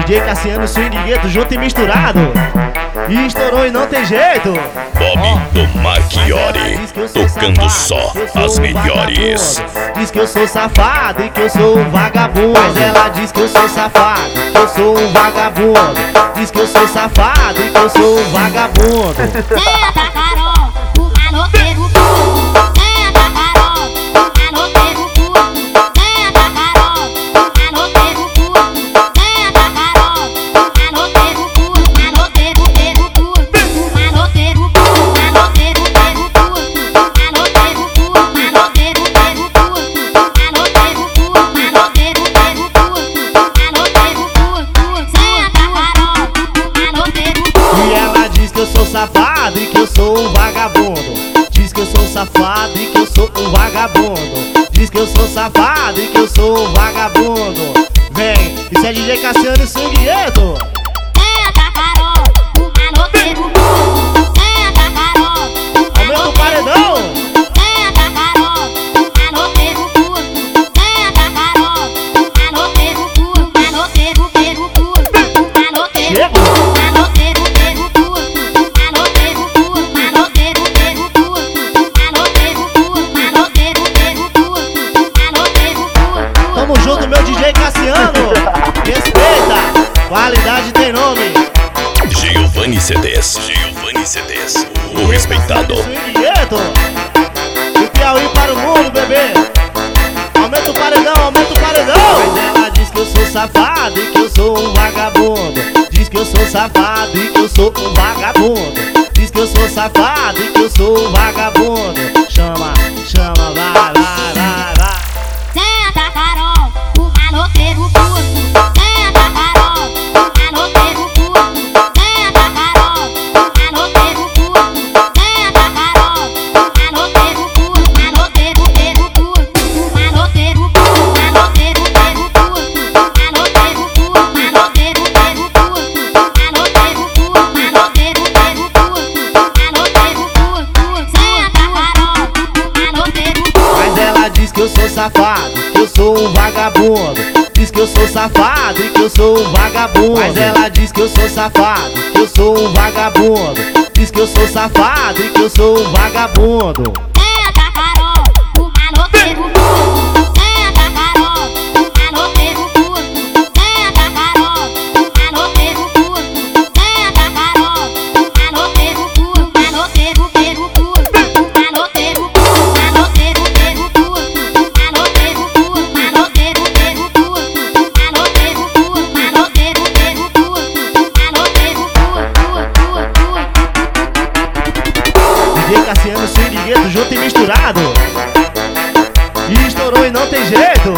DJ Cassiano, Swing Gueto, junto e misturado. E estourou e não tem jeito. Bob do Marchiori, tocando só as melhores. Diz que eu sou safado e que eu sou um vagabundo. Mas ela diz que eu sou safado, que eu sou um vagabundo. Diz que eu sou safado e que eu sou um vagabundo. Senta, Carol, o maloqueiro puto. Senta, Carol, o maloqueiro puto. Senta, Carol, o maloqueiro puto. Senta, Carol, o maloqueiro puto. Maloqueiro, queiro puto. Maloqueiro puto, maloqueiro, queiro puto. Maloqueiro puto, maloqueiro, queiro puto. Maloqueiro puto, maloqueiro, queiro puto. Maloqueiro puto. Senta, Carol, o maloqueiro puto. E ela diz que eu sou safado e que eu sou um vagabundo. Diz que eu sou safado e que eu sou um vagabundo. Diz que eu sou safado e que eu sou um vagabundo. Vem, isso é DJ Cassiano e Swing Gueto. Senta, Carol, o maloqueiro puto. Senta, Carol, o Aumenta o paredão. Senta, Carol, o maloqueiro puto. Senta, Carol, o maloqueiro puto. Maloqueiro, queiro puto. Maloqueiro Chega. puto, maloqueiro, queiro puto. Maloqueiro puto, maloqueiro, queiro puto. Maloqueiro puto, maloqueiro, queiro puto. Maloqueiro puto. Tamo junto, meu DJ Cassiano. Respeita, qualidade tem nome. Giovanni CDs, Giovanni CDs, o respeitado. Swing Gueto. Do Piauí para o mundo, bebê. Aumenta o paredão, aumenta o paredão. Mas ela diz que eu sou safado e que eu sou um vagabundo. Diz que eu sou safado e que eu sou um vagabundo. Diz que eu sou safado e que eu sou um vagabundo. Chama, chama, vai, vai, vai, vai. Senta, Carol, o maloqueiro puto. Senta, Carol, o maloqueiro puto. Senta, Carol, o maloqueiro puto. Senta, Carol, o maloqueiro puto. Maloqueiro, queiro puto. Maloqueiro puto, maloqueiro, queiro puto. Maloqueiro puto, maloqueiro, queiro puto. Maloqueiro puto, maloqueiro, queiro puto. Maloqueiro puto. Senta, Carol, o maloqueiro puto. Mas ela diz que eu sou safado, que eu sou um vagabundo. Diz que eu sou safado e que eu sou um vagabundo. Mas ela diz que eu sou safado, que eu sou um vagabundo. Diz que eu sou safado e que eu sou um vagabundo. Senta, Carol, o maloqueiro puto. Senta, Carol, o maloqueiro puto. Senta, Carol, o maloqueiro puto. Senta, Carol, o maloqueiro puto. Maloqueiro, queiro puto. Maloqueiro puto, maloqueiro, queiro puto. Maloqueiro puto, maloqueiro, queiro puto. Maloqueiro puto, maloqueiro, queiro puto. Maloqueiro puto. DJ Cassiano, Swing Gueto, junto e misturado. E estourou e não tem jeito.